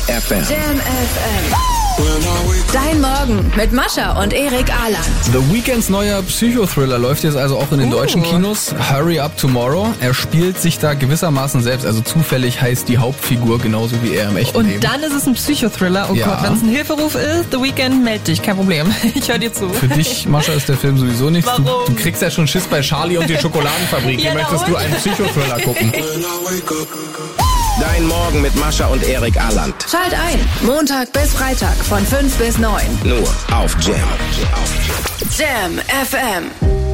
FM. Jam FM. Dein Morgen mit Mascha und Erik Ahrland. The Weeknds neuer Psychothriller läuft jetzt also auch in den deutschen Kinos. Hurry Up Tomorrow. Er spielt sich da gewissermaßen selbst. Also zufällig heißt die Hauptfigur genauso wie er im echten Leben. Und dann ist es ein Psychothriller. Oh Ja. Gott, wenn es ein Hilferuf ist, The Weeknd, meld dich, kein Problem. Ich höre dir zu. Für dich, Mascha, ist der Film sowieso nichts. Warum? Du kriegst ja schon Schiss bei Charlie und die Schokoladenfabrik. Wie Ja, möchtest und? du einen Psychothriller gucken? Dein Morgen mit Mascha und Erik Ahrland. Schalt ein. Montag bis Freitag von 5 bis 9. Nur auf Jam. Jam FM.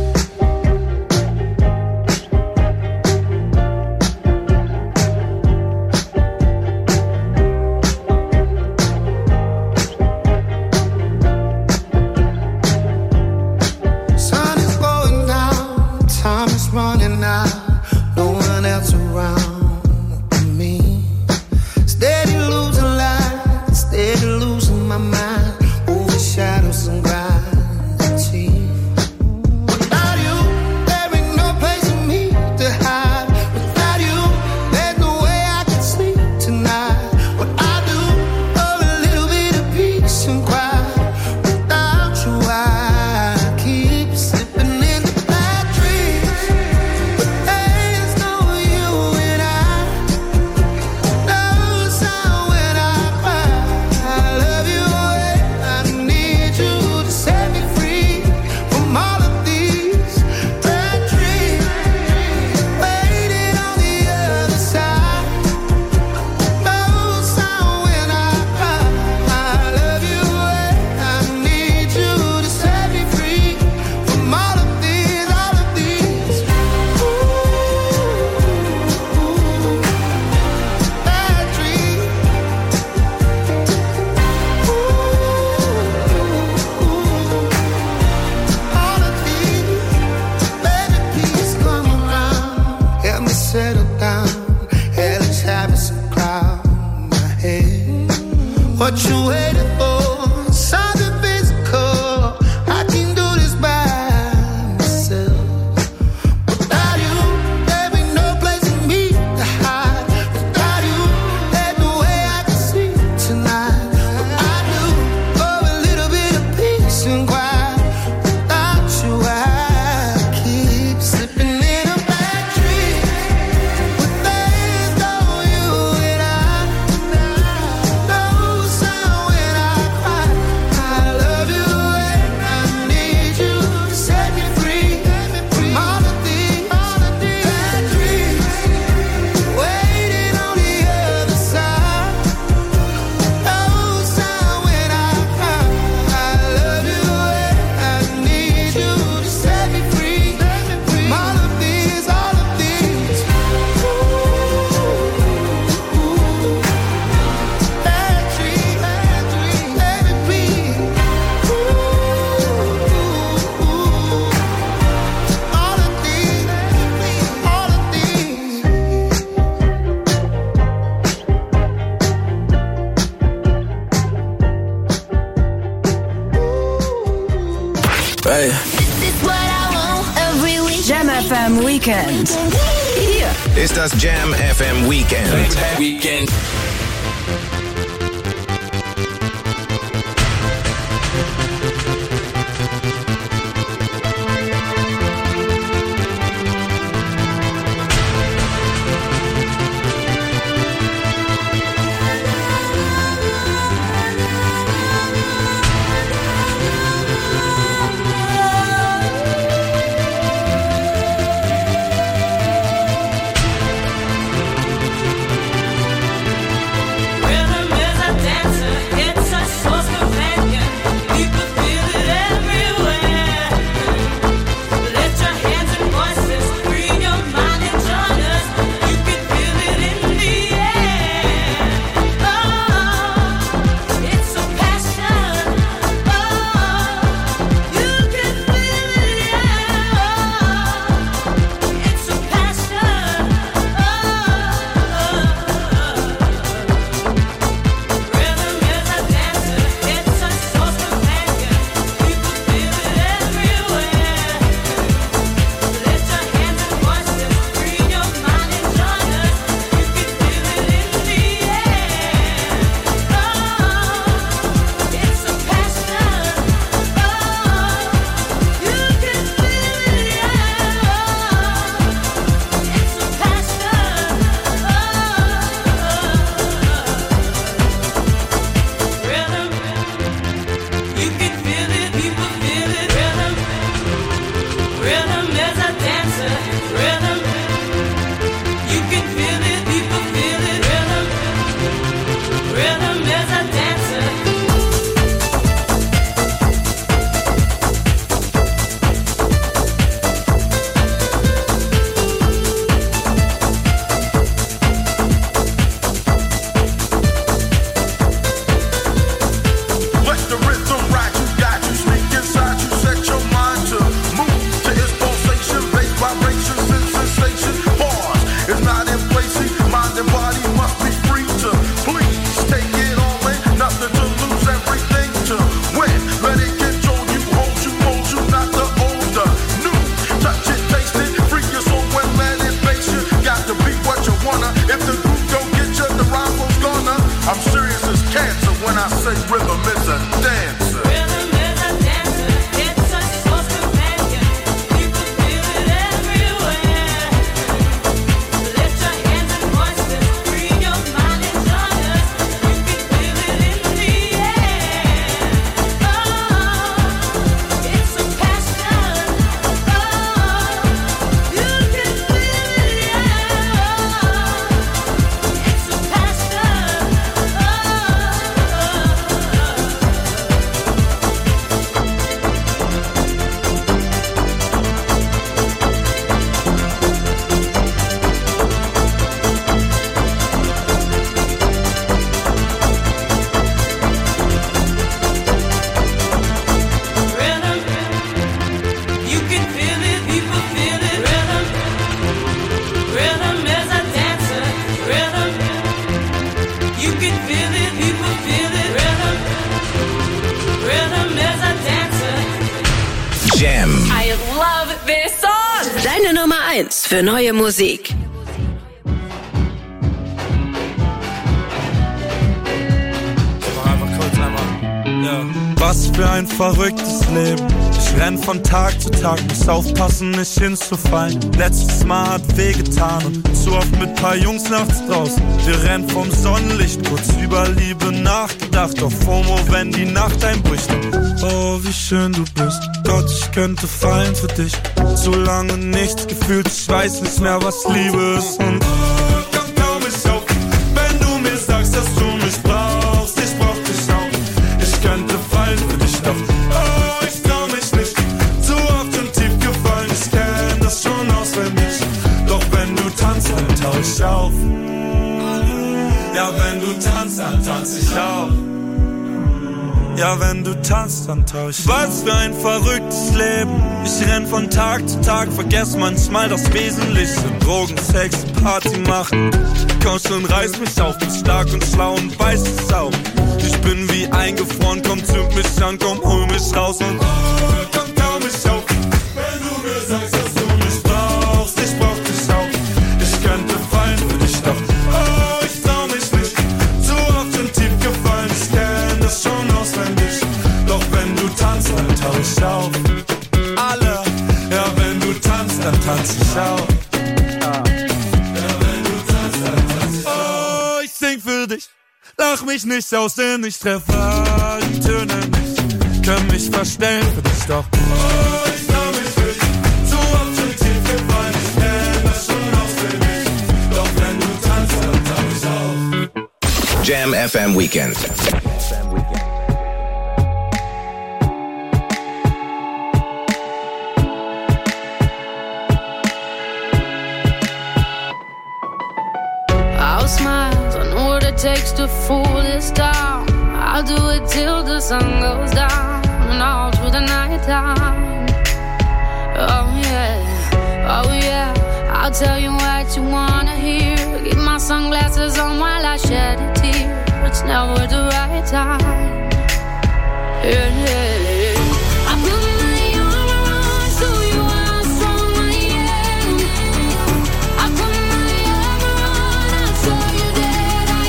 Sun is going down, time is running out, no one else around but me. Steady losing light, steady losing my mind, over shadows and gravity. Without you, there ain't no place for me to hide. Without you, there's no way I can sleep tonight. What I do, oh, a little bit of peace and quiet. Without you, I keep slipping into bad dreams. But there's no you and I. No sound when I cry. I love you and I need you to set me free from all of these bad dreams. Waiting on the other side. No sound when I cry. I love you and I need you to set me free from all of these bad dreams. All of these, baby, please come around. Help me settle down. Hellish habits and cloud my head. What you waiting for? Something physical. I can do this by myself. Without you, there ain't no place for me to hide. Without you, there's no way I can sleep tonight. But I do, oh, a little bit of peace and quiet. Without you, I keep slipping in a bad dream. But there's no you and I. No sound when I cry. I love you and I need you to set me free from all of these bad dreams. Waiting on the other side. No sound when I cry. I love you and I need you to set me free from all of these bad dreams. Baby, please. All of these, all of these. Hey. Jam FM Weekend. Hier Ist das Jam FM Weekend. When Deine Nummer 1 für neue Musik. Ja. Was für ein verrücktes Leben. Ich renn von Tag zu Tag, muss aufpassen, nicht hinzufallen. Letztes Mal hat wehgetan und zu oft mit paar Jungs nachts draußen. Wir rennen vom Sonnenlicht, kurz über Liebe nachgedacht. Auf FOMO, wenn die Nacht einbricht. Oh, wie schön du bist. Gott, ich könnte fallen für dich. Zu lange nichts gefühlt, ich weiß nicht mehr, was Liebe ist. Und komm, trau mich auf, wenn du mir sagst, dass du mich brauchst. Ich brauch dich auch. Ich könnte fallen für dich, doch oh, ich trau mich nicht. Zu oft und tief gefallen, ich kenn das schon auswendig. Doch wenn du tanzt, dann tau ich auf. Ja, wenn du tanzt, dann tanz ich auf. Ja, wenn du tanzt, dann tau ich. Was für ein verrücktes Leben. Ich renn von Tag zu Tag, vergess manchmal das Wesentliche. Drogen, Sex, Party machen. Komm schon, reiß mich auf, bin stark und schlau und weiß es auch. Ich bin wie eingefroren, komm, zünd mich an, komm, hol mich raus und komm, trau mich auf. Wenn du mir sagst, dass du mich brauchst, ich brauch dich auch. Ich könnte fallen für dich, doch oh, ich trau mich nicht. Zu oft und tief gefallen, ich kenn das schon auswendig. Doch wenn du tanzt, dann tau ich auf. Alle, ja, wenn du tanzt, dann tanz ich auf. Sing für dich, lach mich nicht aus, denn ich treffe die Töne nicht. Kann mich verstellen für dich, doch oh, ich trau mich für dich. Zu oft schon tief gefallen, ich kenn das schon auswendig. Doch wenn du tanzt, dann tau ich auf. Jam FM Weekend. I'll smile, I know what it takes to fool this town. I'll do it till the sun goes down and all through the night time. Oh yeah, I'll tell you what you wanna hear. Keep my sunglasses on while I shed a tear. It's never the right time. Yeah. I put my arm around, show you how strong I am. I put my arm around, I'll show you that I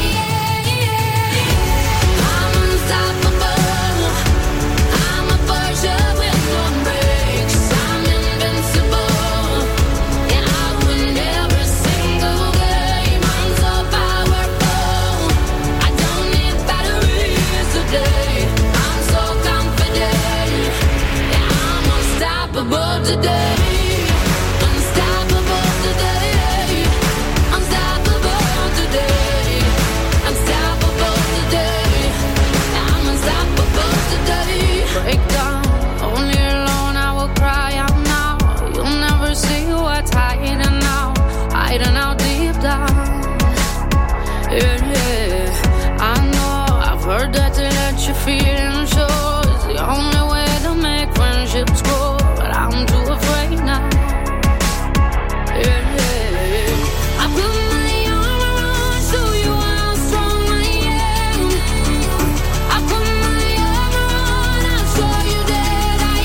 am. I'm unstoppable. I'm a Porsche with no brakes. I'm invincible. Yeah, I win every single game. I'm so powerful. I don't need batteries today. I'm so confident. Yeah, I'm unstoppable today. Unstoppable today. Unstoppable today. Unstoppable today. Yeah, I'm unstoppable today. Break down, only alone I will cry out now. You'll never see what's hiding out deep down. Yeah, I know, I've heard that to let your feelings show is the only way to make friendships grow, but I'm too afraid now. Yeah, I put my arm around, show you how strong I am. I put my arm around, I'll show you that I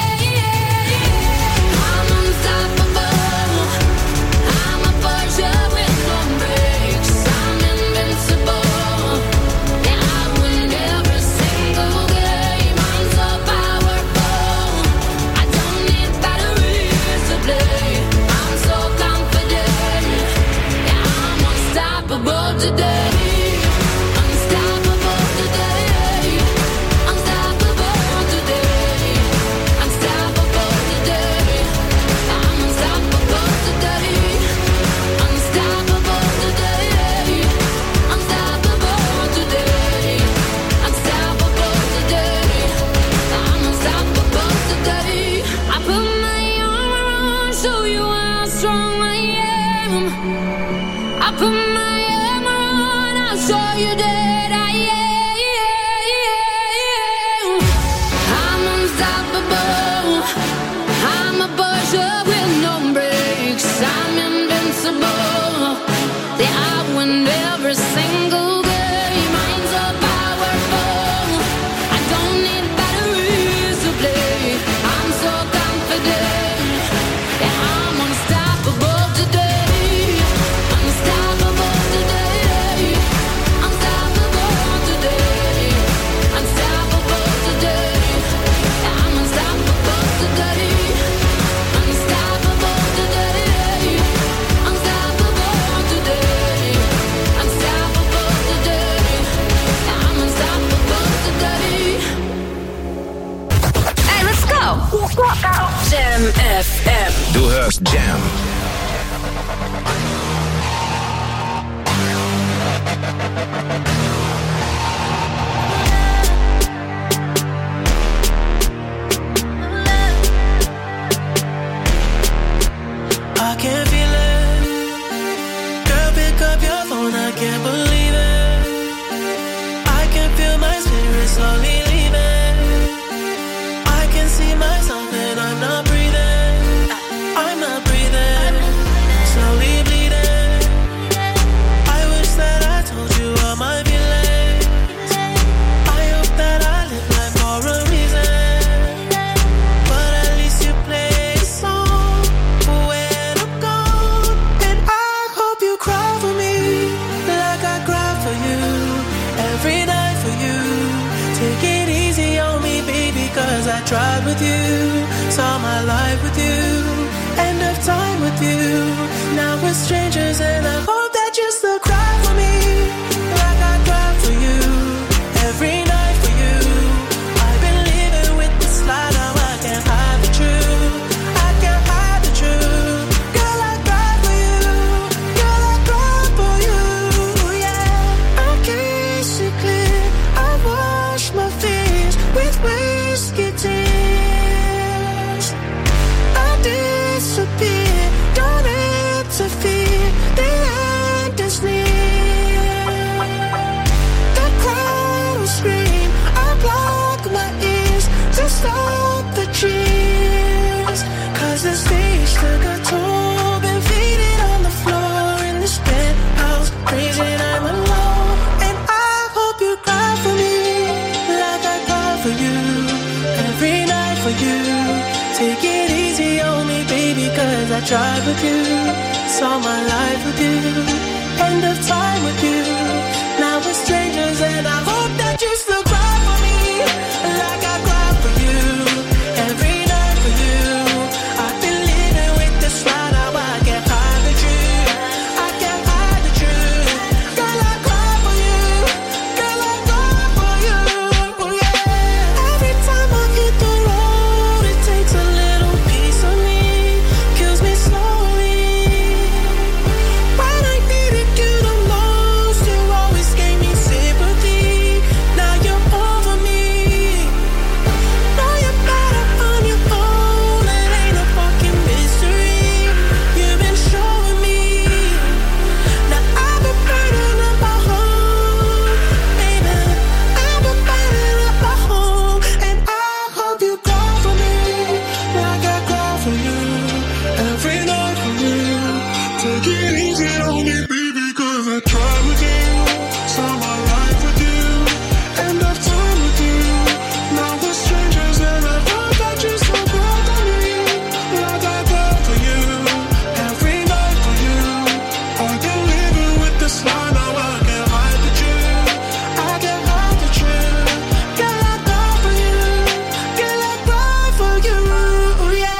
am. I'm unstoppable. I'm a Porsche with no brakes. I'm invincible. Yeah, I win every single game. I'm so powerful. I don't need batteries to play. I'm so confident. Yeah, I'm unstoppable today. Unstoppable today. Unstoppable today. Unstoppable today. I'm unstoppable today. Unstoppable today. Unstoppable today. Unstoppable today. I'm unstoppable today. I put my arm around, show you how strong I am. I put my arm around, I'll show you that I am. I'm unstoppable. I'm a Porsche with no brakes. I'm invincible. Yeah, I win every single game. I'm so powerful. I don't need batteries to play. I'm so confident. Yeah, I'm unstoppable. with you. Now we're strangers and I hope that you still cry for me like I cry for you every night for you. I've been living with this lie, now I can't hide the truth. I can't hide the truth. Girl, I cry for you. Girl, I cry for you. Yeah, I can't see clear. I wash my fears with whiskey tears. I disappear. Don't interfere. The end is near. The crowd will scream. I block my ears to stop the cheers. 'Cause the stage took a toll. Been faded on the floor in this penthouse. Crazy, I'm alone. And I hope you cry for me like I cry for you every night for you. Take it easy on me, baby, 'cause I tried with you. Saw my life with you. End of time with you. Now we're strangers and I hope that you still cry for me like I cry for you every night for you. I've been living with this lie, now I can't hide the truth. I can't hide the truth. Girl, I cry for you. Girl, I cry for you. Yeah. Every time I hit the road, it takes a little piece of me, kills me slowly. When I needed you the most, you always gave me sympathy. Now you're over me. Know you're better on your own. It ain't a fucking mystery. You've been showing me. Now I've been burning up my home, baby. I've been burning up my home, and I hope you cry for me like I cry for you every night for you. Take it easy on me, baby, 'cause I tried with you. Saw my life with you. End of time with you. Now we're strangers and I hope that you still cry for me like I cry for you every night for you. I've been living with this lie, now I can't hide the truth. I can't hide the truth. Girl, I cry for you. Girl, I cry for you. Yeah.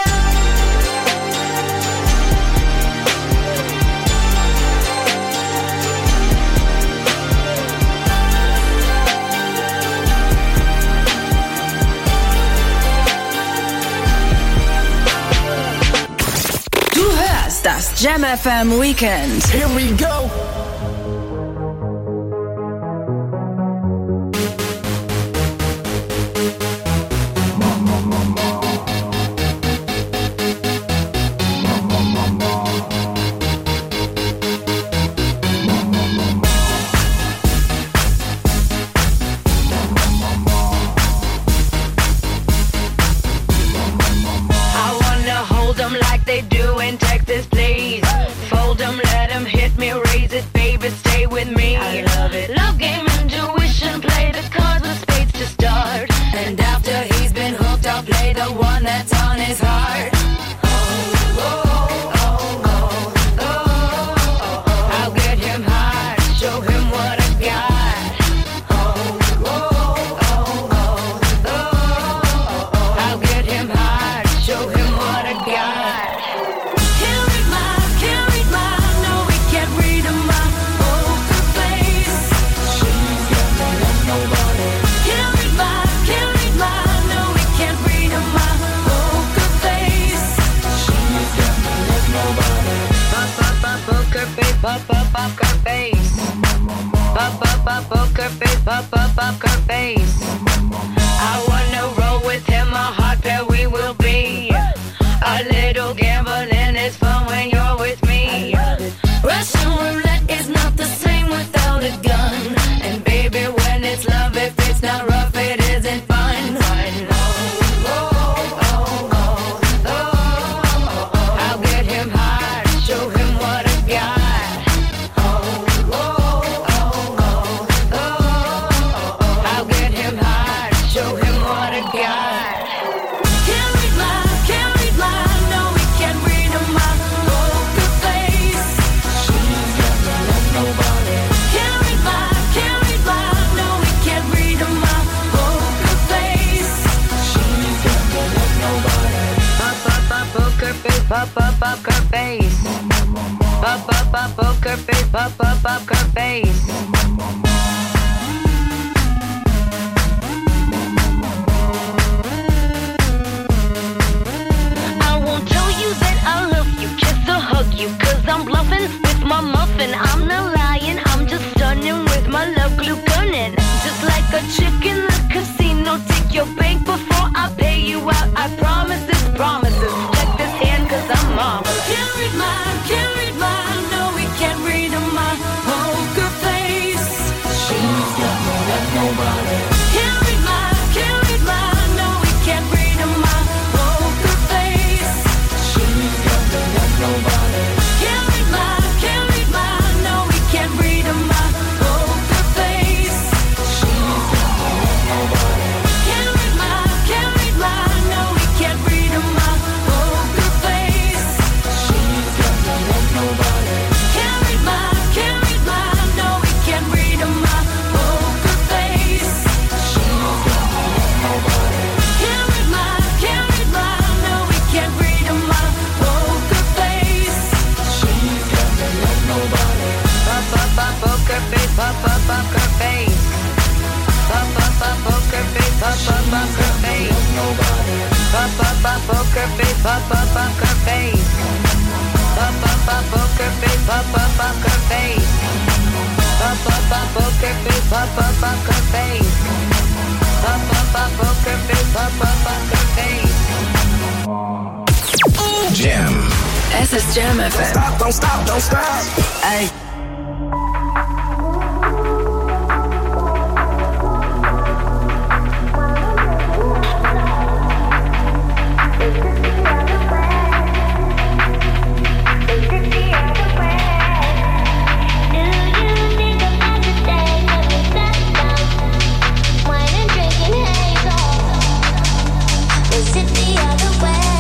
Du hörst das Jam FM Weekend. Here we go. I wanna hold them like they do in Texas, please. Fold them, let them hit me, raise it, baby, stay with me. I love it. Love game, intuition, play the cards with spades to start. And after he's been hooked, I'll play the one that's on his heart. I'll get him high, show him what I got. I'll get him high, show him what I got. Can't read my, no, we can't read my poker face. She's got me like nobody. Can't read my, no, we can't read my poker face. She's got me like nobody. Poker face, poker face. Poker face, poker face. I wanna roll with him, a hot pair we will be. A little gambling is fun when you're with me. Russian roulette is not the same without a gun. And baby, when it's love, if it's not rough, it isn't fun. I'll get him high, show him what I got. I'll get him high, show him what I got. Can't read my, poker face, poker face. I won't tell you that I love you, just to hug you, 'cause I'm bluffing with my muffin. I'm not lying, I'm just stunning with my love glue gunning. Just like a chick in the casino, take your bank before I pay you out. I promise this, promises. Check this hand, 'cause I'm marvelous. Can't read mine, no, we can't read my poker face. She's got more than nobody. Can't read mine, no, we can't read my poker face. She's got more than nobody. Can't read mine, no, we can't read my poker face. She's got more than nobody. Can't read mine, no, we can't read my poker face. She's got more than nobody. Can't read mine, no, we can't read my poker face. She's got more than nobody. Can't read mine, no, we can't read my poker face. She's got more than nobody. Poker face, poker face. Poker face, poker face. Nobody. Poker face, poker face. Poker face, poker face. Poker face, poker face. Poker face, poker face. Jam. Es ist Jam FM. Don't stop, don't stop. Ey.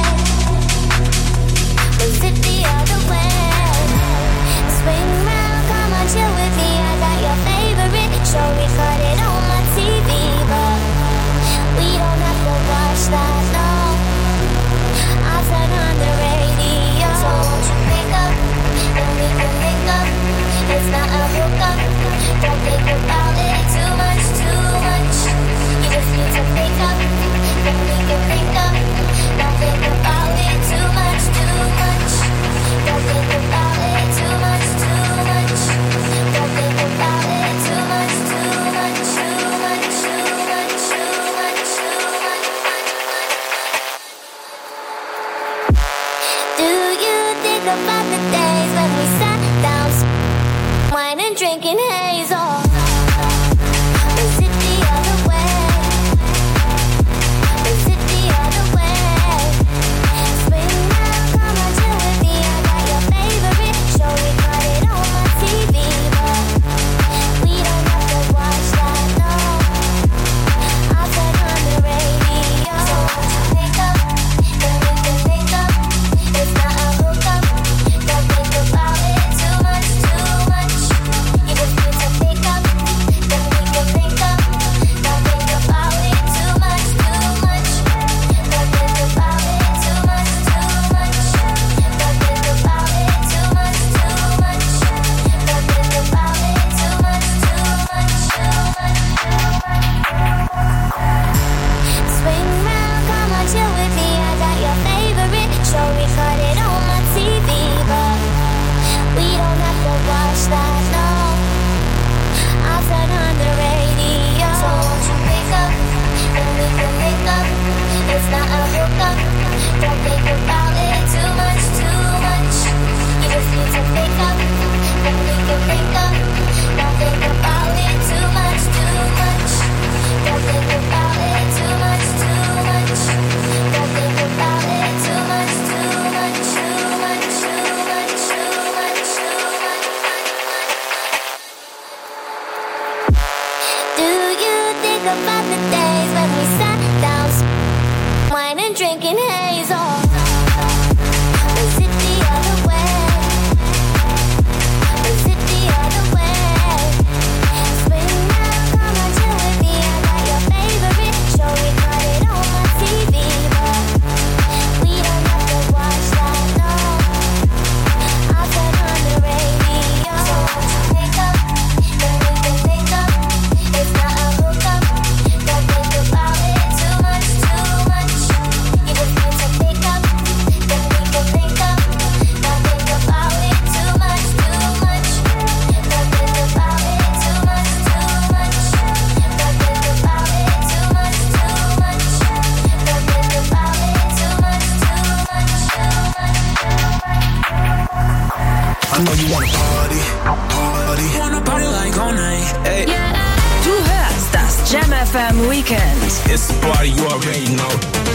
Swing round. party, party. Wanna party like all night. Hey. Du hörst das Jam FM Weekend. It's the party, you already know.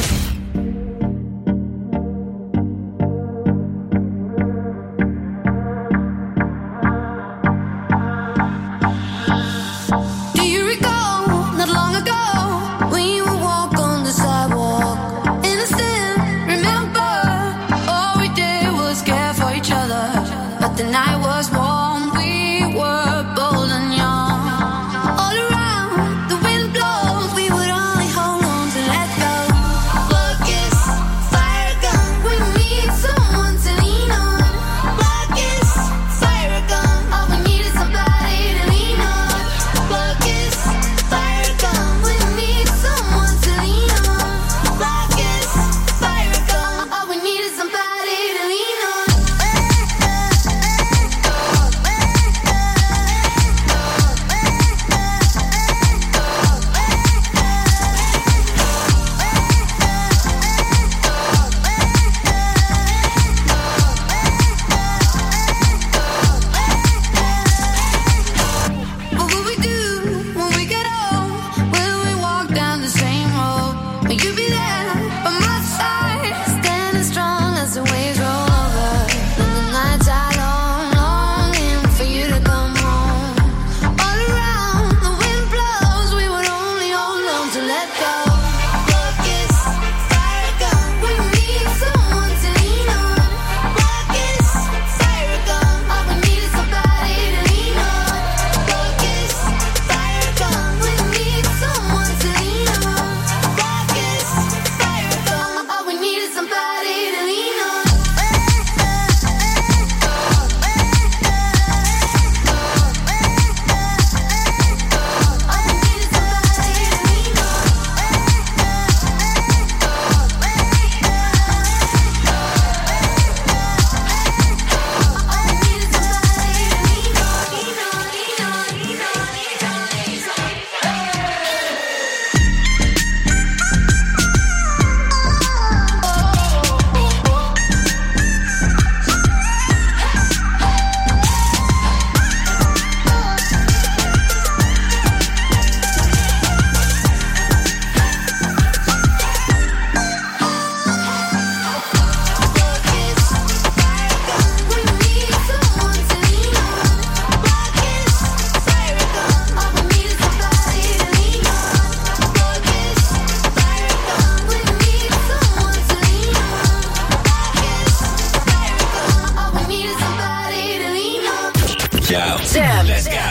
Jam. Let's go.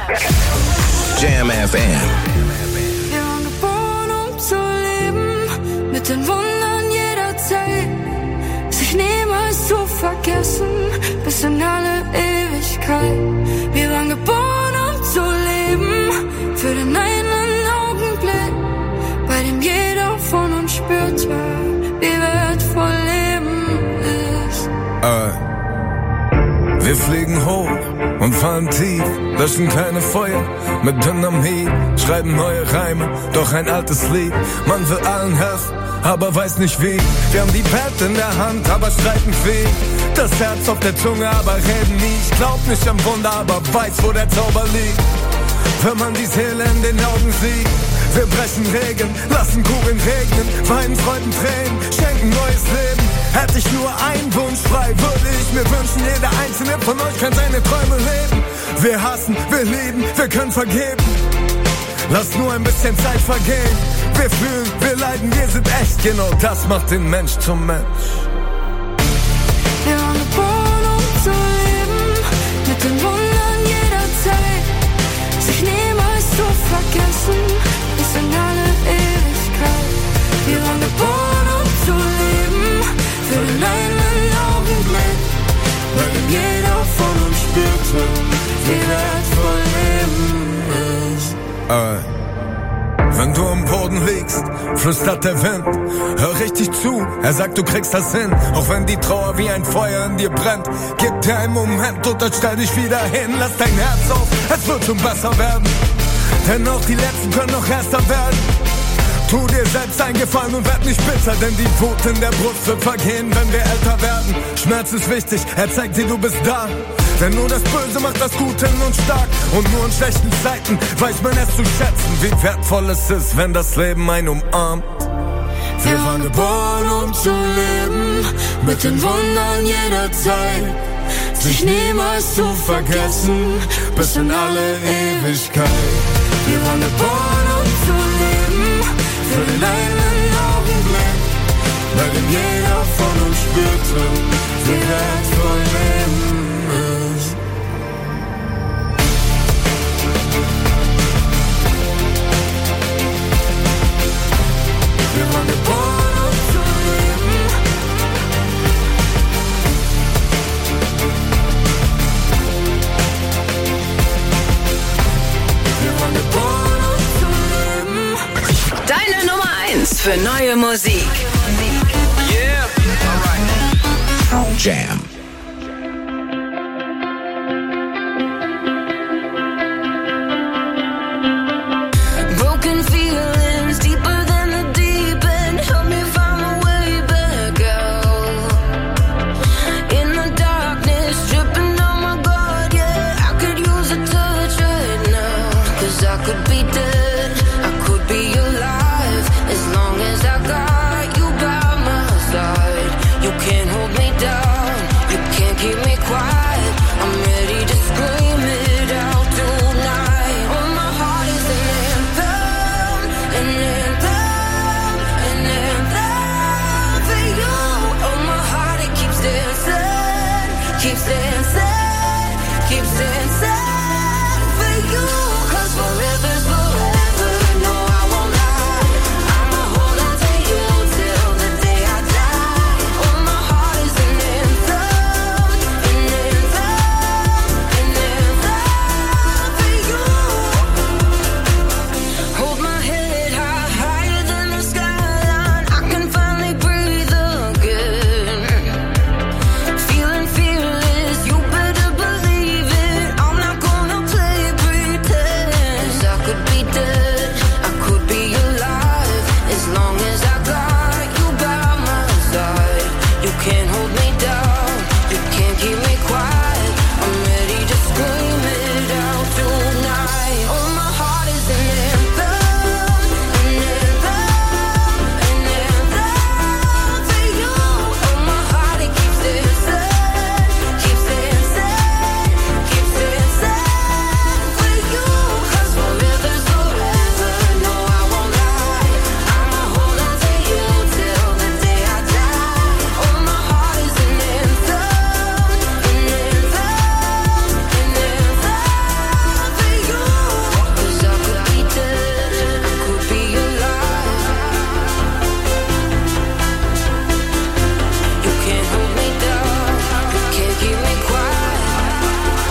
Jam FM. Wir waren geboren, um zu leben, mit den Wundern jeder Zeit, sich niemals zu vergessen, bis in alle Ewigkeit. Wir waren geboren, um zu leben, für den einen Augenblick, bei dem jeder von uns spürte, wie wertvoll Leben ist. Wir fliegen hoch und fallen tief, löschen keine Feuer mit Dynamit, schreiben neue Reime, doch ein altes Lied. Man will allen helfen, aber weiß nicht wie. Wir haben die Welt in der Hand, aber streiten viel. Das Herz auf der Zunge, aber reden nie. Ich glaub nicht am Wunder, aber weiß, wo der Zauber liegt. Wenn man die Seele in den Augen sieht. Wir brechen Regeln, lassen Kugeln regnen, weinen Freuden Tränen, schenken neues Leben. Hätte ich nur einen Wunsch frei, würde ich mir wünschen, jeder einzelne von euch kann seine Träume leben. Wir hassen, wir lieben, wir können vergeben. Lass nur ein bisschen Zeit vergehen. Wir fühlen, wir leiden, wir sind echt. Genau das macht den Mensch zum Mensch. Wir waren geboren, um zu leben, mit den Wundern jeder Zeit, sich niemals zu vergessen, bis in alle Ewigkeit. Wir waren geboren, um zu leben, für den einen Augenblick, weil jeder von uns spürte, wie wertvoll Leben ist. Wenn du am Boden liegst, flüstert der Wind, hör richtig zu, er sagt, du kriegst das hin, auch wenn die Trauer wie ein Feuer in dir brennt. Gib dir einen Moment und dann stell dich wieder hin, lass dein Herz auf, es wird schon besser werden, denn auch die Letzten können noch erster werden. Tu dir selbst einen Gefallen und werd nicht bitter, denn die Wut in der Brust wird vergehen, wenn wir älter werden. Schmerz ist wichtig, er zeigt dir, du bist da. Denn nur das Böse macht das Gute in uns stark. Und nur in schlechten Zeiten weiß man es zu schätzen, wie wertvoll es ist, wenn das Leben einen umarmt. Wir waren geboren, um zu leben, mit den Wundern jeder Zeit. Sich niemals zu vergessen, bis in alle Ewigkeit. Wir waren geboren, um zu leben, für den einen Augenblick, bei dem jeder von uns spürte, wie wertvoll Leben ist. Wir waren geboren, um zu leben. Wir waren geboren, um zu leben. Deine Nummer 1 für neue Musik. Jam. Broken feelings deeper than the deep end. Help me find my way back out. In the darkness, stripping on my guard, yeah. I could use a touch right now. 'Cause I could be dead, I could be alive. As long as I got you by my side. You can't hold me down, you can't keep me quiet. I'm ready to scream it out tonight. Oh, my heart is an anthem, an anthem, an anthem for you. Oh, my heart, it keeps dancing, keeps dancing, keeps dancing for you. 'Cause forever's forever, no, I won't lie. I'ma hold on to you till the day I die. Oh, my heart is an anthem, an anthem, an anthem for you. Hold my head high, higher than the skyline. I can finally breathe again. Feeling fearless, you better believe it. I'm not gonna play pretend. 'Cause I could be dead, I could be alive. As long as I got you by my side. You can't hold me down, you can't keep me quiet. I'm ready to scream it out tonight. Oh, my heart is an anthem, an anthem, an anthem for you. Oh, my heart, it keeps dancing, keeps dancing, keeps dancing for you. 'Cause forever's forever, no, I won't lie. I'ma hold on to you till the day I die. Oh, my heart is an anthem, an anthem, an anthem for you. 'Cause I could be dead, I could be alive. You can't hold me down, you can't keep me quiet.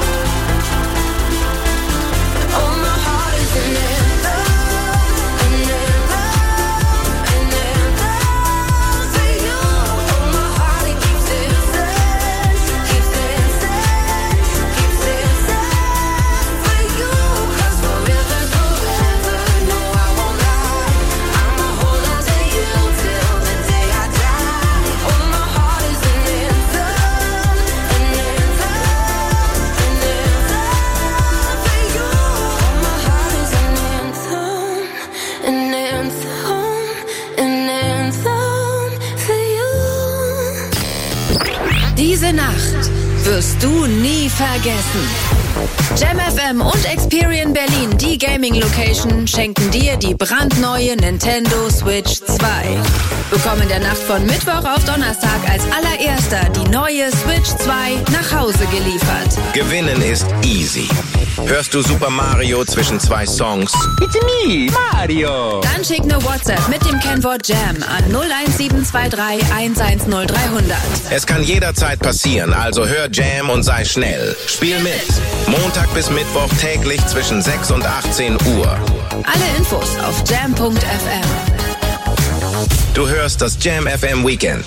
Oh, my heart is an anthem, an anthem, an anthem for you. Oh, my heart, it keeps dancing, keeps dancing, keeps dancing for you. 'Cause forever's forever, no, I won't lie. I'ma hold on to you till the day I die. Oh, my heart is an anthem, an anthem, an anthem for you. Oh, my heart is an anthem, an anthem, an anthem for you. Diese Nacht wirst du nie vergessen. Jam FM und Experian Berlin, die Gaming-Location, schenken dir die brandneue Nintendo Switch 2. Bekomm in der Nacht von Mittwoch auf Donnerstag als allererster die neue Switch 2 nach Hause geliefert. Gewinnen ist easy. Hörst du Super Mario zwischen zwei Songs? It's me, Mario. Dann schick eine WhatsApp mit dem Kennwort Jam an 01723 110300. Es kann jederzeit passieren, also hör Jam und sei schnell. Spiel mit. Montag bis Mittwoch täglich zwischen 6 und 18 Uhr. Alle Infos auf jam.fm. Du hörst das Jam FM Weekend.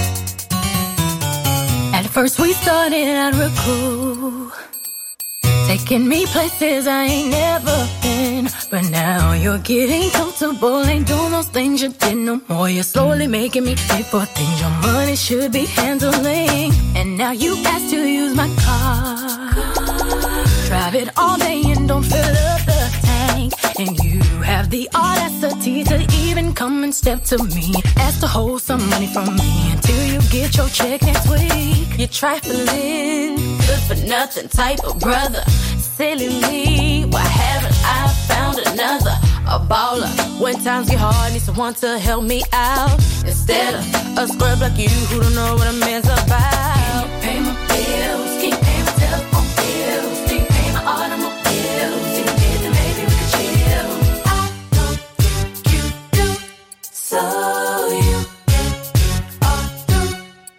At first we started at Roku, Taking me places I ain't never been. But now you're getting comfortable. Ain't doing those things you did no more. You're slowly making me pay for things your money should be handling. And now you ask to use my car. Drive it all day and don't fill up the tank. And you have the audacity to even come and step to me. Ask to hold some money from me until you get your check next week. You're trifling, good for nothing type of brother. Silly me, why haven't I found another? A baller, when times get hard, need someone to help me out. Instead of a scrub like you who don't know what a man's about. Can you pay my bills? Can you pay my telephone bills? Can you pay my automobiles? If you did, then maybe we could chill. I don't think you do, so you are through.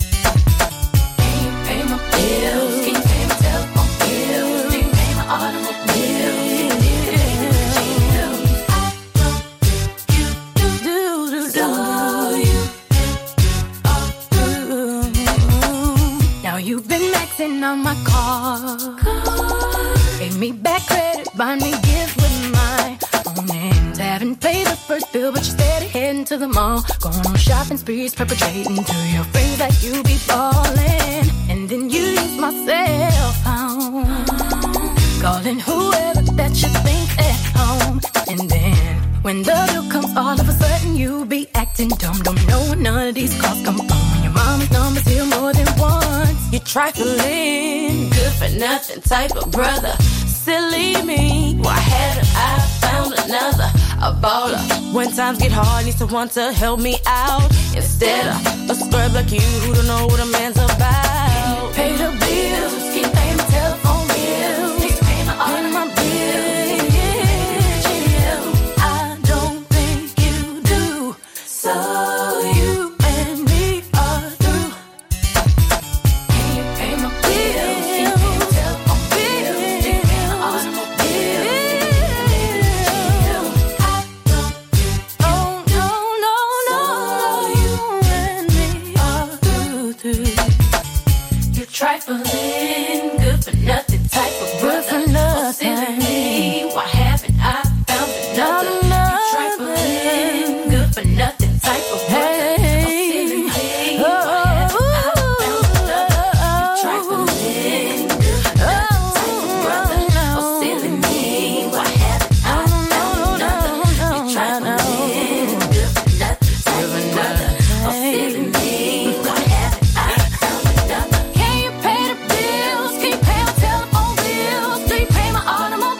Can you pay my bills? Can you pay my telephone bills? Can you pay my automobiles? If you did, then maybe we could chill. I don't think you do, so you are through. Now you've been maxing on my car. Gave me back credit, buy me gifts with my own names. Haven't paid the first bill, but you're steady heading to the mall. Going on shopping sprees, perpetrating to your friends that you be ballin'. And then you use my cell phone, calling whoever that you think at home. And then when the bill comes, all of a sudden you be acting dumb. Don't know where none of these calls come from. When your mama's number's here more than once. You're trifling, good for nothing type of brother. Silly me, why haven't I found another? A baller, when times get hard, need someone to help me out. Instead of a scrub like you who don't know what a man's about. Pay the bills, keep paying my telephone bills, keep paying my automobiles. I don't think you do, so you and me are through. Can you pay my bills? Keep paying my telephone bills, keep paying my automobiles. I don't think no, you and me are through. You're trifling, good for nothing type of brother. Silly me, why haven't I found another? You're trifling, good for nothing type of brother. Silly me, why haven't I found another? You're trifling, good for nothing type of brother. Silly me, why haven't I found another? You're trifling, good for nothing type of brother. Silly me, why haven't I found another? Can you pay the bills? Can you pay my telephone bills? Do you pay my automobile?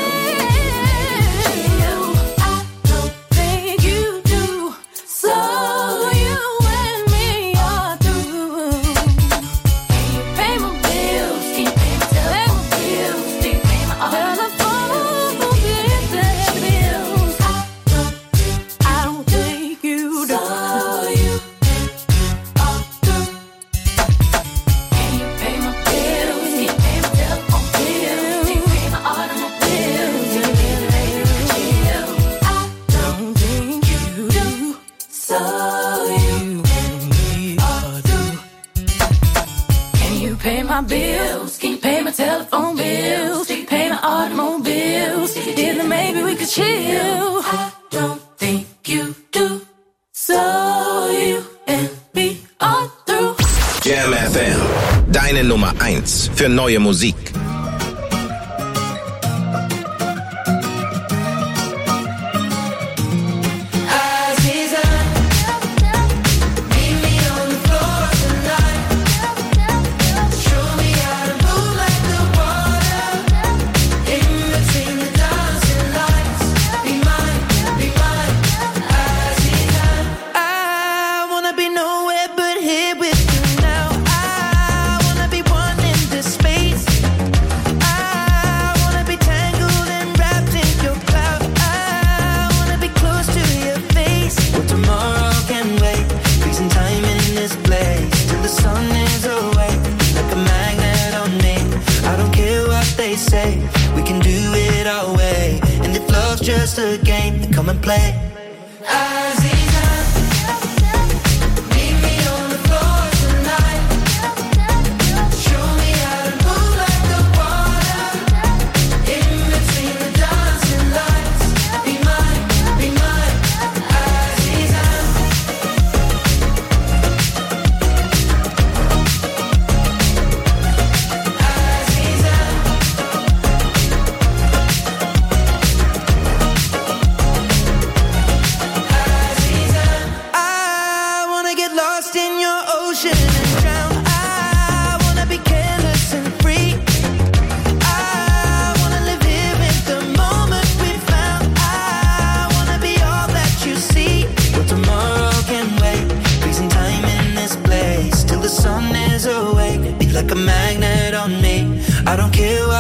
I don't think you do, so you and me are through. Can you pay my bills? Can you pay my telephone bills? Do you pay my automobile bills? I don't think you do, so you are through. Can you pay my bills? Can you pay my telephone bills? Do you pay my automobile? Do you pay the baby chill? I don't think you do, so you and me are through. Can you pay my bills? Can you pay my telephone bills? Do you pay my automobiles? If you did, then maybe we could chill. I don't think you do, so you and me are through. Jam FM, deine Nummer 1 für neue Musik. I wanna be nowhere but here with you now. I wanna be one in this space. I wanna be tangled and wrapped in your cloud. I wanna be close to your face. Well, tomorrow can wait. Freezing time in this place till the sun is away. Like a magnet on me. I don't care what they say. We can do it our way. And if love's just a game, then come and play.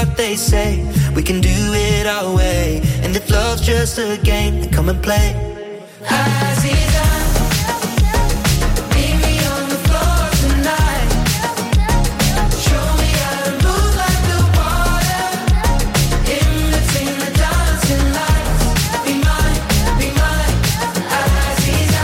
what they say. We can do it our way. And if love's just a game, then come and play. Aziza, meet me on the floor tonight. Show me how to move like the water. In between the dancing lights. Be mine, Aziza.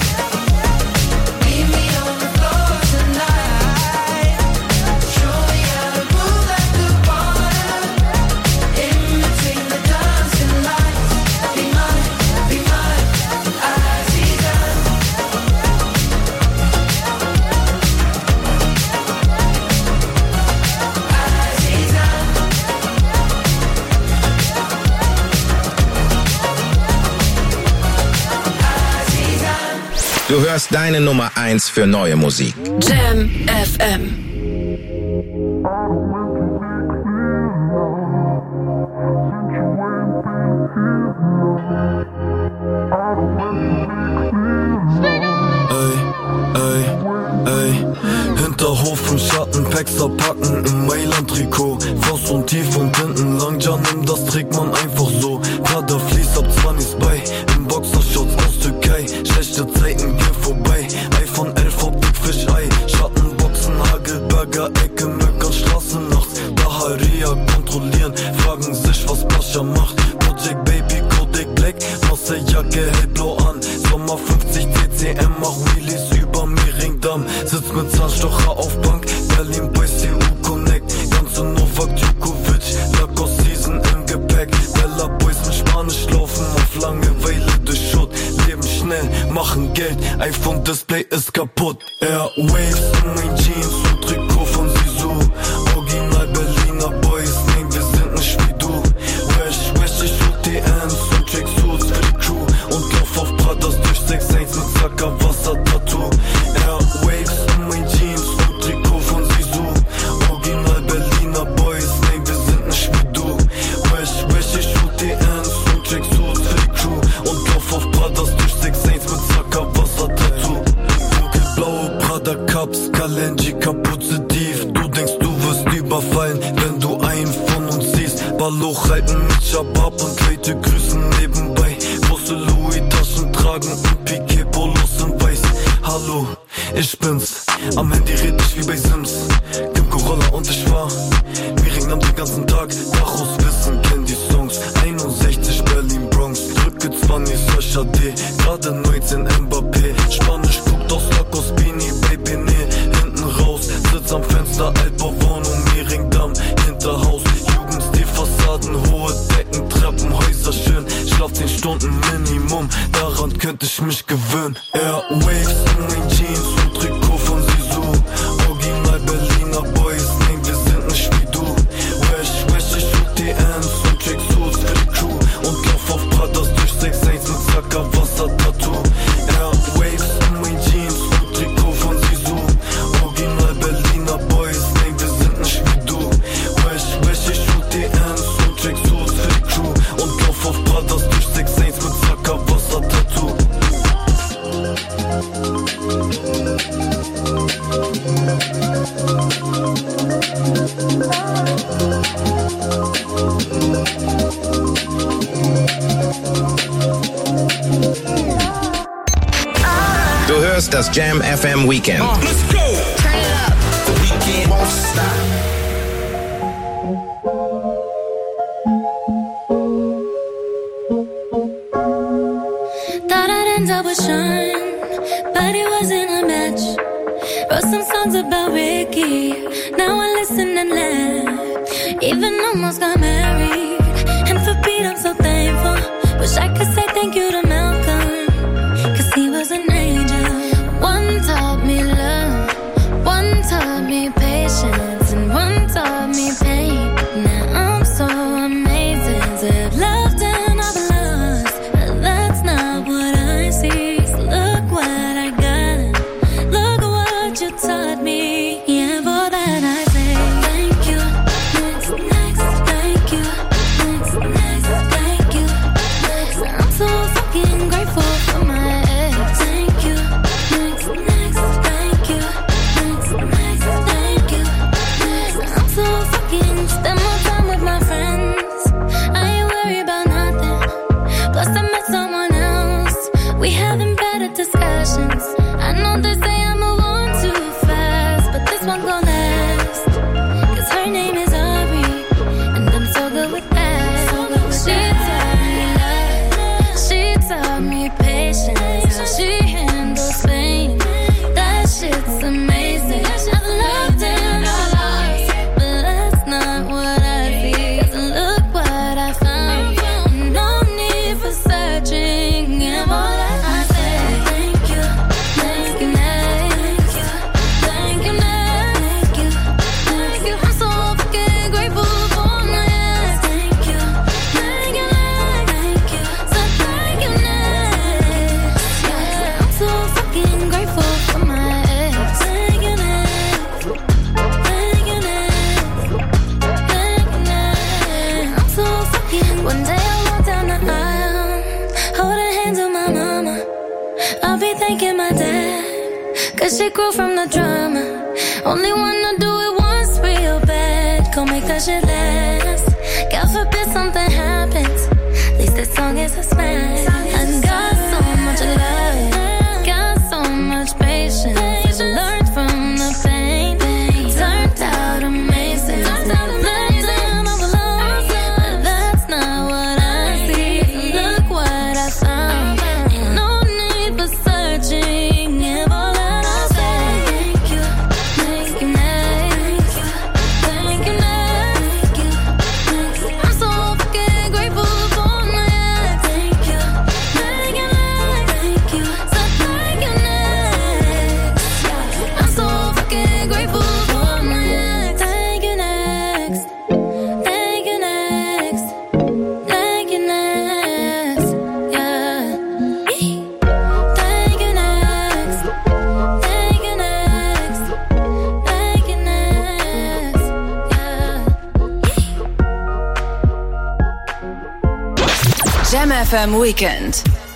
Meet me on the floor tonight. Show me how to move like the water. In between the dancing lights. Be mine, Aziza. Du hörst deine Nummer 1 für neue Musik. Jam FM. Hinterhof im Schatten, Paxer packen im Mailand-Trikot. Faust und tief und hinten lang, ja nimm, das trägt man einfach so. Prada fließt ab 20 bei, im Boxershorts aus Türkei. Schlechte Zeiten gehen vorbei, iPhone 11 Optik Fischei. Schattenboxen, Hagelberger, Ecke, Möckern, Straße nachts. Daharia kontrollieren, fragen sich, was Pascha macht. Project Baby, Kodak Black, Marseille-Jacke, hellblau an. Sommer 50 CCM, mach Wheelies über Mehringdamm. Sitz mit Zahnstocher auf Bank, Berlin bei CU Connect. Ganze Novak Djokovic, Lacoste Season im Gepäck. Bella Boys mit Spanisch laufen auf Langeweile durch Schutt. Leben schnell, machen Geld, iPhone Display ist kaputt. Airwaves in meinen Jeans und Trikot von Sisu. Original Berliner Boys, nein, wir sind nicht wie du. Wesh, ich hol TNs und Tracksuits für die Crew. Und lauf auf Pradas durch 6-1 mit Zackerwasser-Tattoo. Airwaves in meinen Jeans und Trikot von Sisu. Original Berliner Boys, nein, wir sind nicht wie du. Wesh, ich hol TNs und Tracksuits für die Crew. Und lauf auf Pradas durch 6-1 mit Zackerwasser-Tattoo. Dunkelblaue Prada Cups, Kalenji, Kapuze tief. Du denkst, du wirst überfallen, wenn du einen von uns siehst. Balloch halten mit Shabab und Leute grüßen nebenbei. Große Louis-Taschen tragen und Piquet-Polos in weiß. Hallo, ich bin's, am Handy red ich wie bei Sims. Kim Corolla und ich war Mehringdamm den ganzen Tag. Daraus wissen, kenn die Songs. 61 Berlin Bronx, drücke 20 Sascha D. Gerade 19 Mbappé, Spanisch guckt aus Lacoste Beanie, Baby nee, hinten raus. Sitz am Fenster, Altbauwohnung, Mehringdamm, Hinterhaus. Jugendstil, Fassaden, hohe Decken, Treppenhäuser schön. Schlaf 10 Stunden Minimum, daran könnte ich mich gewöhnen. Airwaves in meinen Jeans und Trikot von Sisu. Original Berliner Boys, nein, wir sind nicht wie du. Wesh, ich hol TNs und Tracksuits für die Crew. Und lauf auf Pradas durch 6-1 mit Zackerwasser-Tattoo. Airwaves in meinen Jeans und Trikot von Sisu. Original Berliner Boys, nein, wir sind nicht wie du. Wesh, ich hol TNs und Tracksuits für die Crew. Und lauf auf Pradas durch 6-1 mit Zackerwasser-Tattoo. Du hörst das Jam FM Weekend. Let's go. Turn it up. The weekend won't stop. Thought I'd end up with Sean, but it wasn't a match. Wrote some songs about Ricky, now I listen and laugh. Even almost got married, and for Pete I'm so thankful. Wish I could say thank you to Malcolm, cause he was an angel. One taught me love, one taught me patience, and one taught me pain. Now I'm so amazing to have loved and I've lost, but that's not what I see. So look what I got, look what you taught me. Yeah, for that I say thank you, next, thank you. One day I'll walk down the aisle, holding hands with my mama. I'll be thanking my dad, 'cause she grew from the drama. Only wanna do it once real bad, gon' make that shit last. God forbid something happens, at least this song is a smash. I got so much love, got so much patience, learned from the pain, turned out amazing. Looked down all alone, but that's not what I see. Look what I found, ain't no need for searching. If all that I say, thank you, thank you, thank you, thank you, thank you. I'm so fucking grateful for my ex. Thank you, thank you, thank you, so thank you next. I'm so fucking grateful for my ex. Thank you next, thank you next, thank you next, yeah. Thank you next, thank you next, thank you next, yeah. Jam FM Weekend.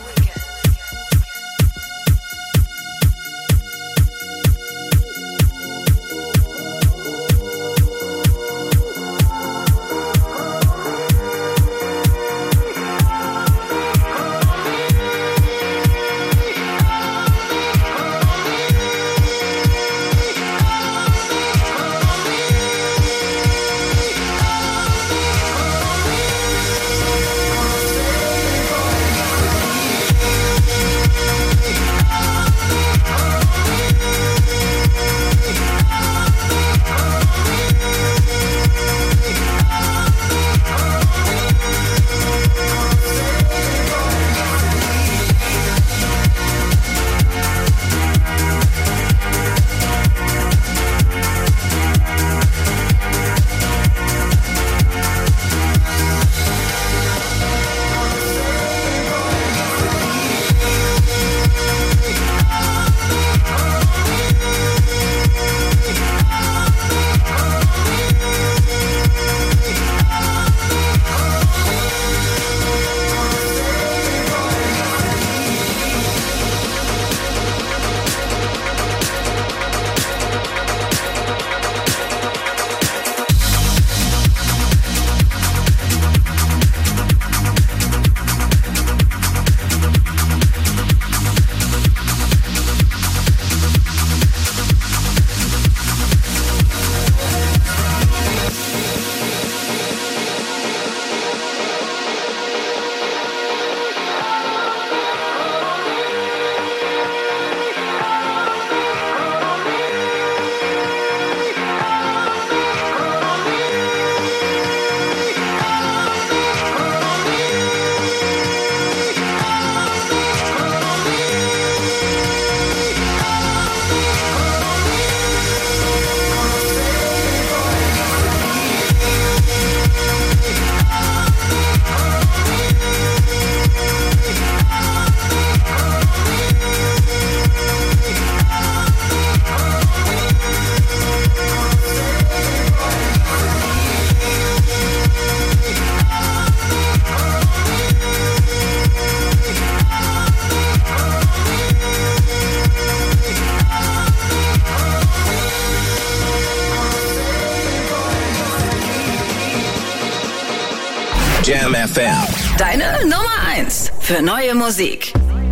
Jam FM. Deine Nummer 1 für neue Musik.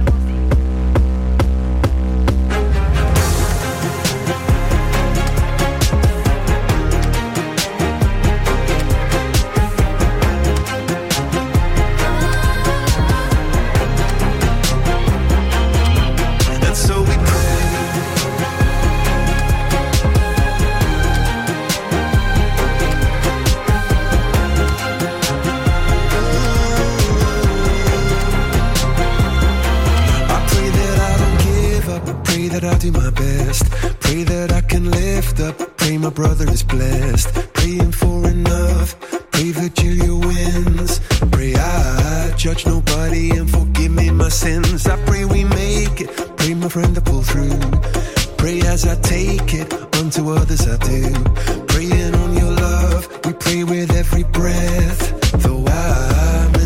Do my best, pray that I can lift up, pray my brother is blessed, praying for enough, pray Virgilia wins, pray I judge nobody and forgive me my sins, I pray we make it, pray my friend to pull through, pray as I take it, unto others I do, praying on your love, we pray with every breath, though I'm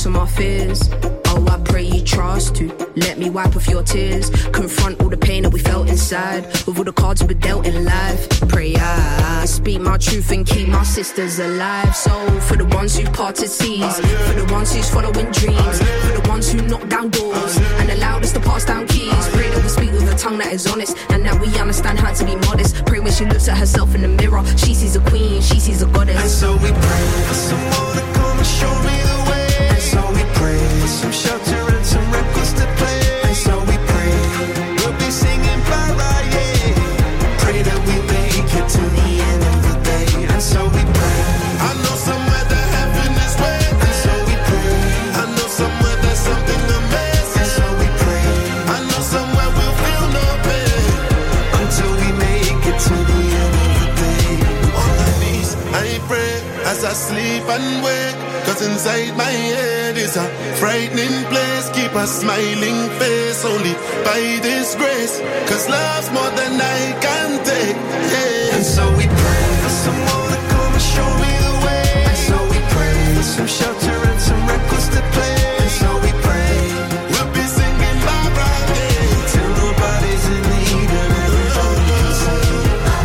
blossom our fears. Oh, I pray you trust to let me wipe off your tears. Confront all the pain that we felt inside with all the cards we were dealt in life. Pray I speak my truth and keep my sisters alive. So for the ones who parted seas, for the ones who's following dreams, for the ones who knock down doors and allowed us to pass down keys. Pray that we speak with a tongue that is honest and that we understand how to be modest. Pray when she looks at herself in the mirror, she sees a queen, she sees a goddess. And so we pray for someone to come and show me the way. And so we pray for some shelter and some records to play. And so we pray we'll be singing bye-bye, yeah. Pray that we make it to the end of the day. And so we pray. I know somewhere that heaven is waiting. And so we pray. I know somewhere there's something amazing. And so we pray. I know somewhere we'll feel no pain until we make it to the end of the day. On my knees, I pray as I sleep and wake. Cause inside my head is a frightening place. Keep a smiling face only by this grace. Cause love's more than I can take, yeah. And so we pray for someone to come and show me the way. And so we pray for some shelter and some records to play. And so we pray we'll be singing bye-bye, yeah, till nobody's in need and everybody can sing.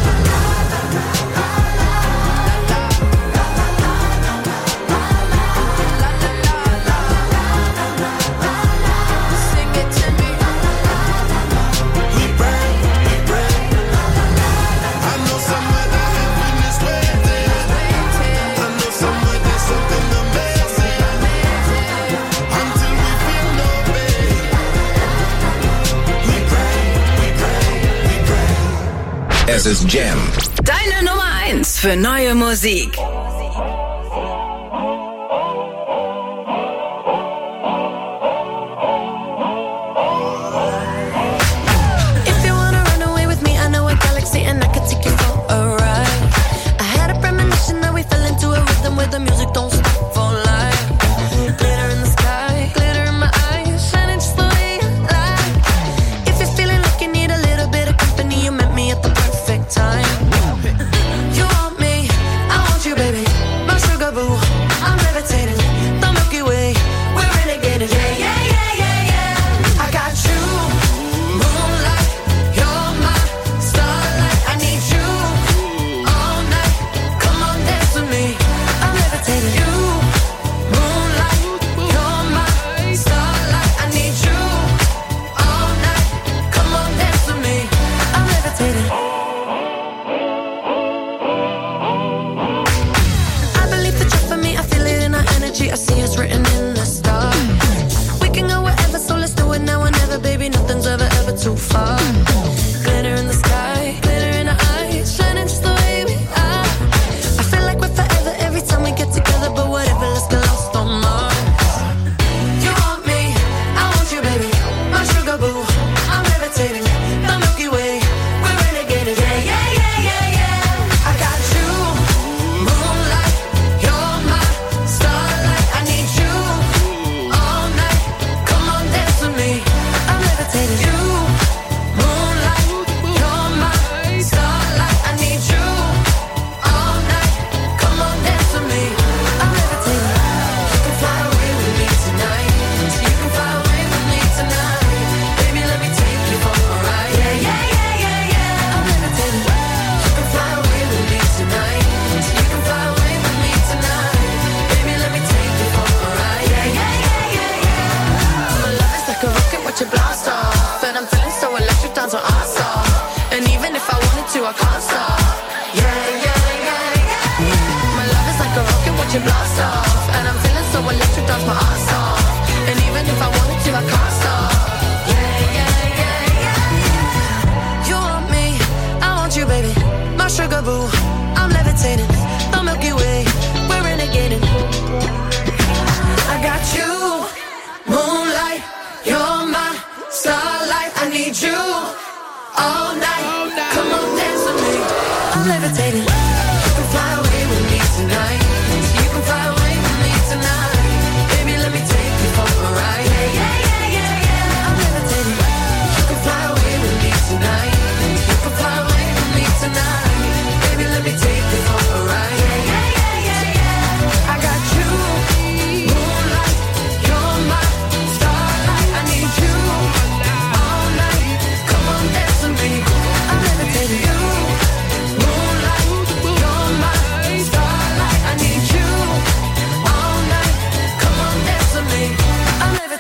Es ist Jam. Deine Nummer 1 für neue Musik. If you wanna run away with me, I know a galaxy and I could take you for a ride. I had a premonition that we fell into a rhythm where the music don't stop for life. Glitter in the sky, glitter in my eyes, shining just the way you like. If you're feeling like you need a little bit of company, you met me at the perfect time. You want me, I want you, baby.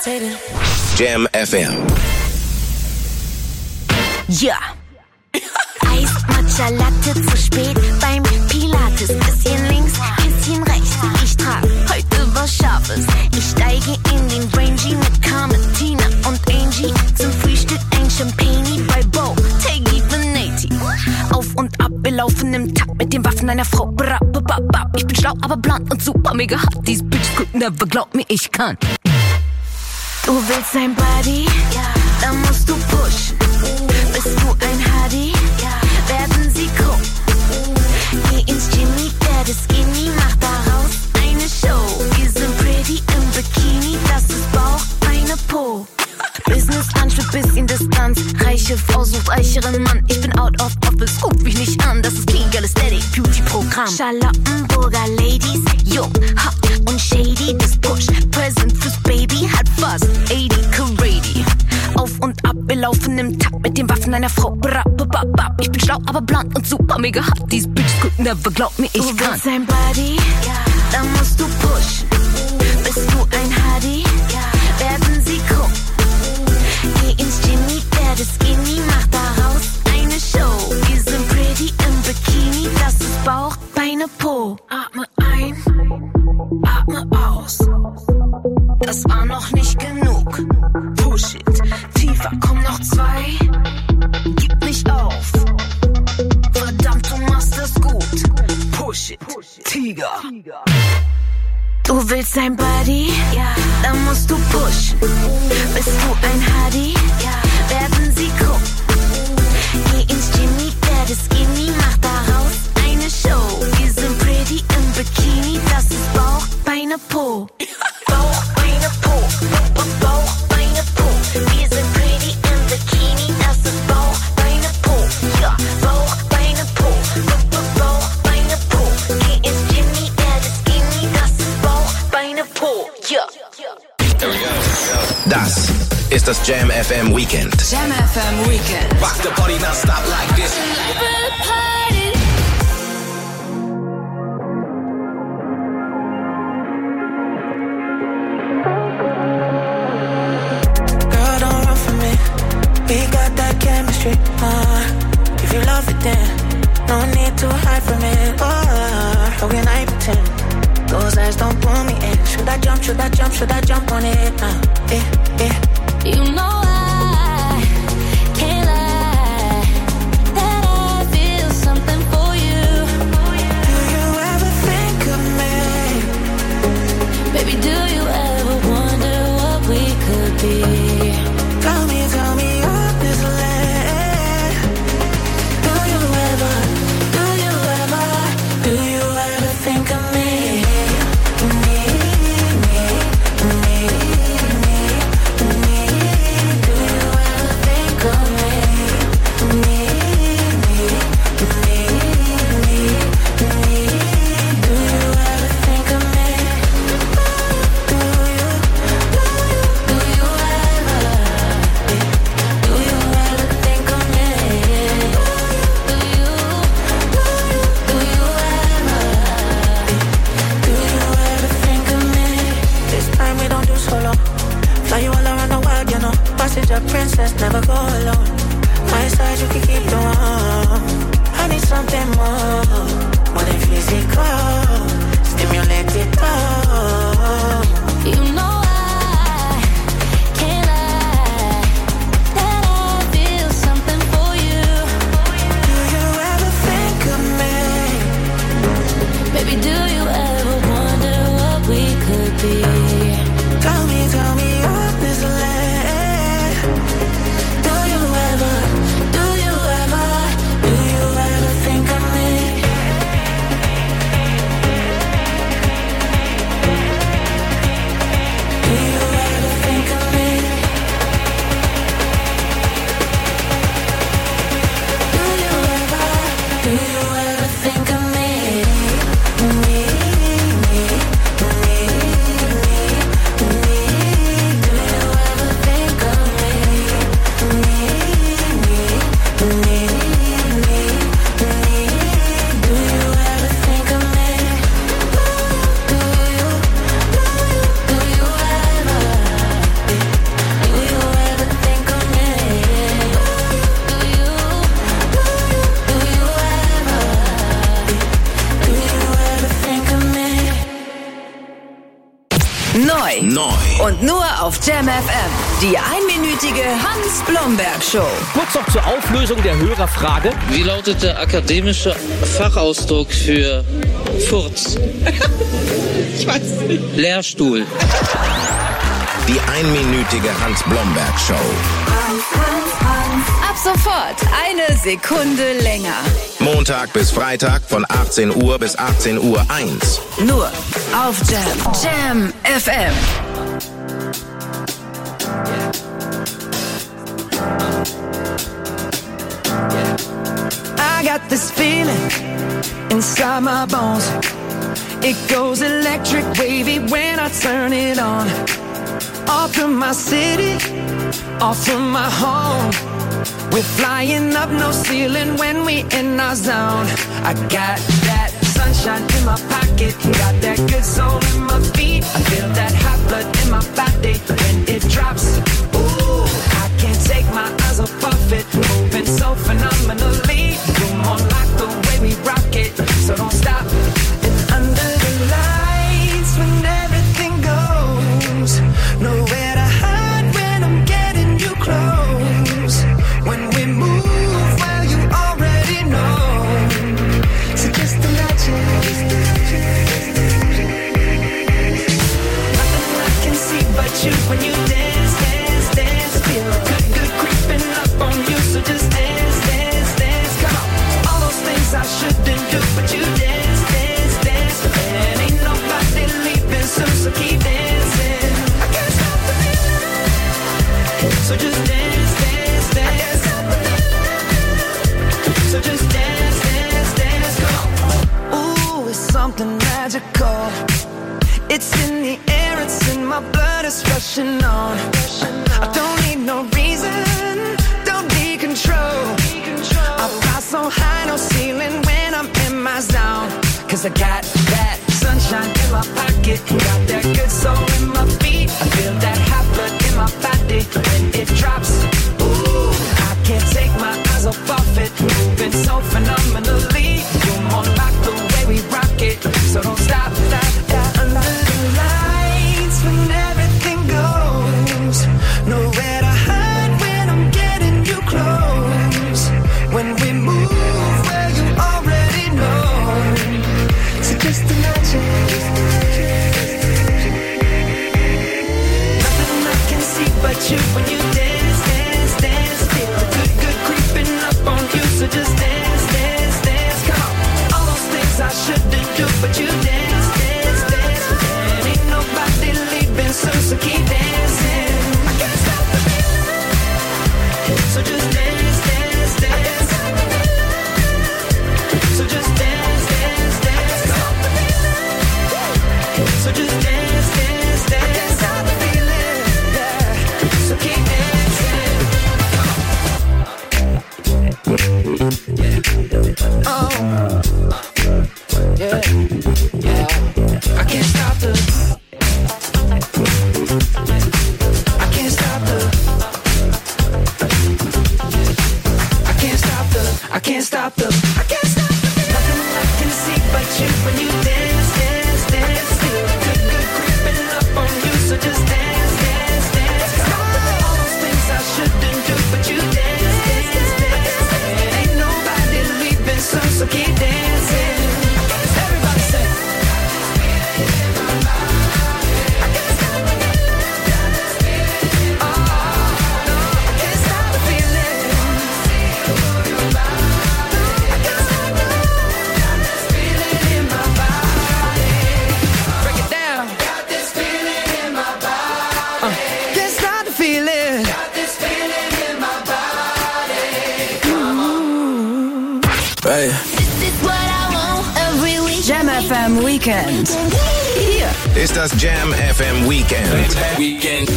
fading. Jam FM. Ja. Eis, Matcha, Latte, zu spät beim Pilates. Bisschen links, bisschen rechts. Ich trag heute was Scharfes. Ich steige in den Rangy mit Carmen, Tina und Angie. Zum Frühstück ein Champagne bei Bo, Teggy, Venati. Auf und ab, wir laufen im Takt mit den Waffen einer Frau. Ich bin schlau, aber blond und super mega hot. These bitches could never, glaub mir, ich kann. Du willst ein Buddy? Dann musst du pushen. Bist du ein Hardy? Werden sie gucken. Geh ins Jimmy, der ist skinny, mach daraus eine Show. Wir sind pretty im Bikini, das ist Bauch, Beine, Po. Business Lunch mit bisschen Distanz. Reiche Frau sucht reicheren Mann. Ich bin out of office, guck mich nicht an. Das ist Clean Girl Aesthetic, Beauty-Programm. Charlottenburger Ladies, jung, hot und shady. Das Push, Present fürs Baby, hat fast 80 Karate. Auf und ab, wir laufen im Takt mit den Waffen einer Frau. Ich bin schlau, aber blond und super mega hot. These bitches could never, glaub mir, ich kann. Du willst ein Buddy? Dann musst du pushen. Bist du ein Hardy? Werden sie gucken. Geh ins Jimmy, der ist skinny, mach daraus eine Show. Wir sind pretty im Bikini, das ist Bauch, Beine, Po. Atme ein, atme aus. Das war noch nicht genug. Push it, tiefer, komm noch 2. Gib nicht auf. Verdammt, du machst das gut. Push it, Tiger. Du willst ein Buddy? Dann musst du pushen. Bist du ein Hardy? Werden sie gucken. Geh ins Jimmy, der ist skinny, mach daraus eine Show. Wir sind pretty im Bikini, das ist Bauch, Beine, Po. Bauch, Beine, Po. Bauch, Beine, Po. Wir sind pretty im Bikini, das ist Bauch, Beine, Po. Ja, Bauch, Beine, Po. Bauch, Beine, Po. Geh ins Jimmy, der ist skinny, das ist Bauch, Beine, Po. Ja. Das ist das Jam FM Weekend. Jam FM Weekend. Rock the body, now stop like this. Girl, don't run from me. We got that chemistry. If you love it, then no need to hide from it. How can I pretend? Those eyes don't pull me in. Should I jump? Should I jump? Should I jump on it? You know I can't lie that I feel something for you. Do you ever think of me? Baby, do you ever wonder what we could be? Tell me honestly. Do you ever think of me? A princess, never go alone. My side, you can keep the warm. I need something more than physical. Stimulate it all. You know I can't lie that I feel something for you. Do you ever think of me? Baby, do you ever wonder what we could be? Tell me honestly. Do you ever Neu. Und nur auf Jam FM. Die einminütige Hans-Blomberg-Show. Kurz noch zur Auflösung der Hörerfrage. Wie lautet der akademische Fachausdruck für Furz? Ich weiß nicht. Lehrstuhl. Die einminütige Hans-Blomberg-Show. Ab sofort eine Sekunde länger. Montag bis Freitag von 18 Uhr bis 18:01 Uhr. Nur auf Jam. Jam FM. I got this feeling inside my bones. It goes electric wavy when I turn it on. Off from my city, off from my home. We're flying up, no ceiling when we in our zone. I got that sunshine in my pocket, got that good soul in my feet. I feel that hot blood in my body when it drops. Ooh, I can't take my eyes off it, moving so phenomenally. You're more like the way we rock it, so don't stop. And under the lights when everything goes, nowhere to hide when I'm getting you close. When we move, well, you already know. So just imagine. Nothing I can see but you when you dance, dance, dance. Feel good, good creeping up on you. So just dance, dance, dance. Come on. All those things I shouldn't do, but you dance, dance, dance. And ain't nobody leaving soon, so keep dancing. I can't stop the feeling. So just dance, dance, dance. So just dance, dance, dance, come on. Ooh, it's something magical. It's in the air, it's in my blood, it's rushing on. I don't need no reason, don't need control. I fly so high, no ceiling when I'm in my zone. Cause I got that sunshine in my pocket, got that good soul in my feet. I feel that hot blood in my body when it drops. Ooh, I can't take my eyes off it, moving so phenomenally. You're more like the way we rock it, so don't stop, stop, stop. Under the lights when everything goes, nowhere to hide when I'm getting you close. When we move, well, you already know. So just imagine. Nothing I can see but you when you dance, dance, dance. Feel the good, good creeping up on you. So just dance, dance, dance. Come on. All those things I shouldn't do, but you dance, dance, dance. And ain't nobody leaving soon, so keep dancing. I can't stop the feeling. So just dance, dance, dance. So just dance, dance, dance. So just dance, dance, dance. I can't stop the feeling. Yeah. So keep dancing. Oh, yeah, yeah. I can't stop the. I can't stop the. I can't stop the. I can't stop the. I can't stop the. Nothing I can see but you when you dance, dance, dance. Feel good, good creeping up on you. So just dance, dance, dance. All those things I shouldn't do, but you dance, dance, dance. And ain't nobody leaving soon, so keep dancing. Everybody say. I can't stop the feeling. Oh, no, I can't stop the feeling. I can't stop the feeling in my body. Break it down. Got this feeling in my body. Can't stop the feeling. Got this feeling in my body. Come on. Hey. This is what I want every week. Jam FM Weekend. Hier Ist das Jam FM Weekend. Weekend.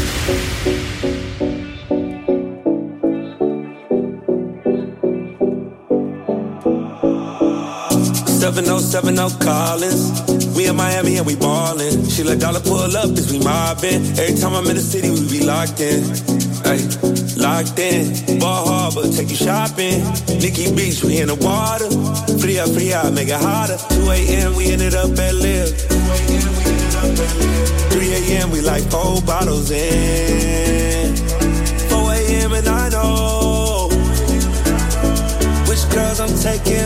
7070 callers. We in Miami and we ballin'. She let dollar pull up as we mobbin'. Every time I'm in the city, we be locked in. Ay, locked in. Ball Harbor, take you shopping. Nikki Beach, we in the water. Free up, make it hotter. 2 a.m., we ended up at Live. 3 a.m. we like 4 bottles in. 4 a.m. and I know which girls I'm taking